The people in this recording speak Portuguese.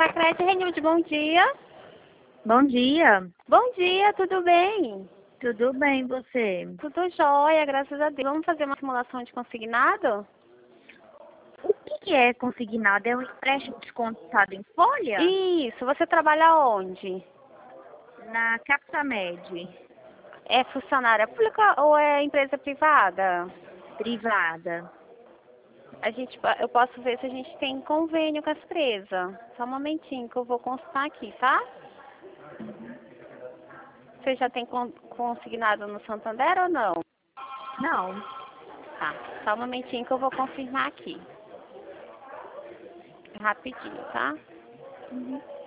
Sacrete Renilde, bom dia. Bom dia. Bom dia, tudo bem? Tudo bem, você? Tudo jóia, graças a Deus. Vamos fazer uma simulação de consignado? O que é consignado? É um empréstimo descontado em folha? Isso, você trabalha onde? Na Capsamed, É funcionária pública ou é empresa privada? privada. Eu posso ver se a gente tem convênio com essa empresa. Só um momentinho que eu vou consultar aqui, tá? Você já tem consignado no Santander ou não? Não. Tá, só um momentinho que eu vou confirmar aqui. Rapidinho, tá?